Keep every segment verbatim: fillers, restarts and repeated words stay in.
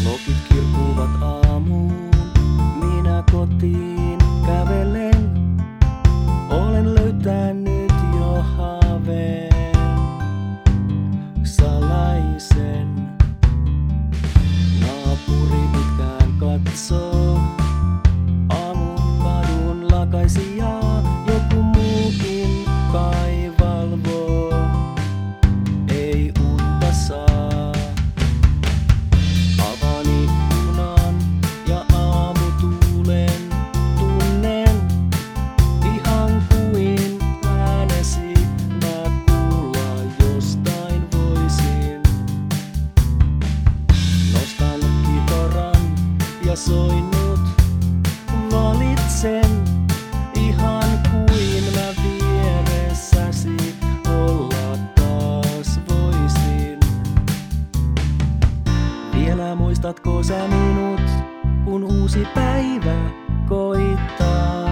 Klokit kirkuvat aamuun, minä kotiin kävelen. Olen löytänyt jo haaveen salaisen. Naapuri pitkään katsoo, aamun kadun lakaisijaa. Joku muukin kai valvoo, ei uutta saa. Avaan ikkunan ja aamutuulen tunnen, ihan kuin äänesi mä kuulla jostain voisin. Nostan kitaran ja soinut valitsen, ihan kuin mä vieressäsi olla taas voisin. Vielä muistatko sä minut, kun uusi päivä koittaa?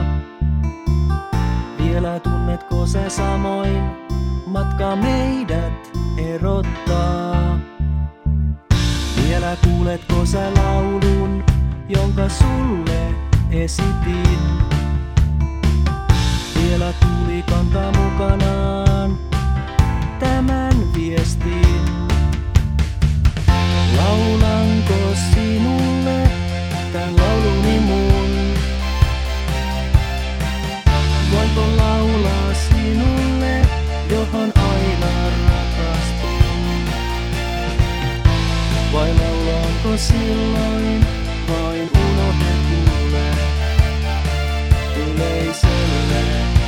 Vielä tunnetko sä samoin, matka meidät erottaa? Vielä kuuletko sä laulun, jonka sulle esitin? Vielä tuli kantaa mukanaan tämän viestin. Laulanko sinulle tän lauluni mun? Voinko laulaa sinulle, johon aina rakastun? Vai laulanko silloin vain unohdetulle yleisölle,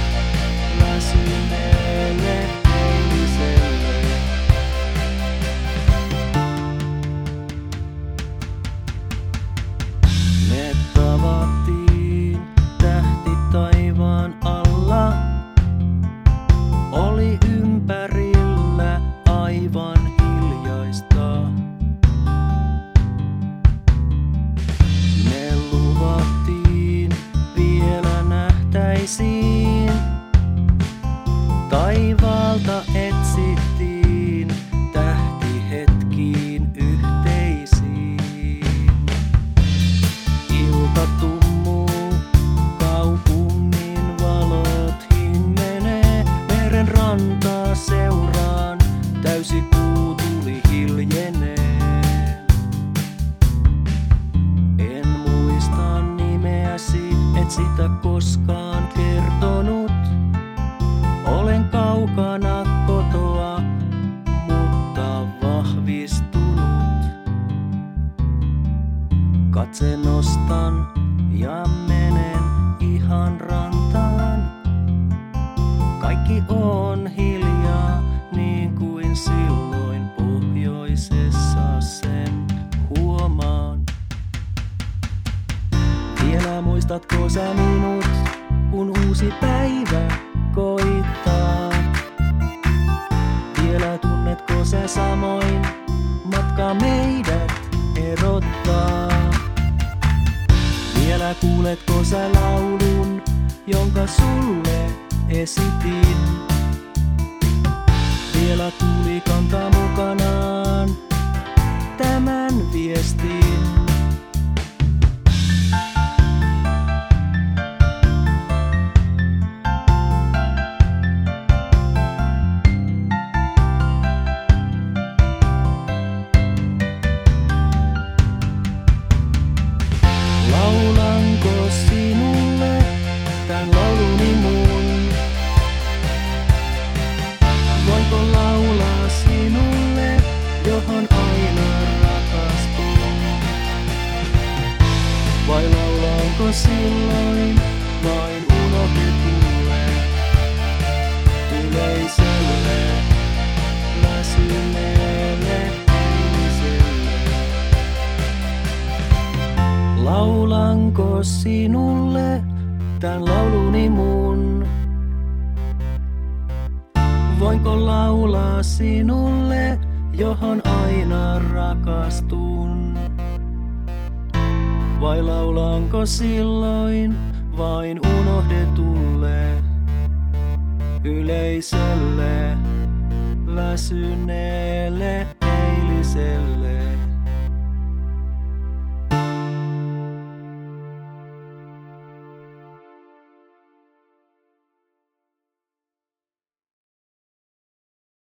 väsyneelle eiliselle? Me tavattiin tähti taivaan alla, oli ympärillä aivan hiljaista. Me luvattiin vielä nähtäisiin, taivaalta etsittiin tähtihetkiin yhteisiin. Ilta tummuu, kaupungin valot himmenee, meren rantaa seuraan, täysi kuu tuli hiljenee. En muista nimeäsi, et sitä koskaan kertonut. Olen kaukana kotoa, mutta vahvistunut. Katse nostan ja menen ihan rantaan. Kaikki on hiljaa, niin kuin silloin pohjoisessa sen huomaan. Vielä muistatko sä minut, kun uusi päivä koittaa? Vielä tunnetko sä samoin, matka meidät erottaa? Vielä kuuletko sä laulun, jonka sulle esitin? Vielä tuli kantaa mukanaan tämän viestin. Laulanko sinulle tän lauluni mun? Voinko laulaa sinulle, johon aina rakastun? Vai laulanko silloin vain unohdetulle yleisölle, väsyneelle eiliselle? Laulanko sinulle tän lauluni mun? Voinko laulaa sinulle, johon aina rakastun? Vai laulanko silloin vain unohdetulle yleisölle, väsyneelle eiliselle?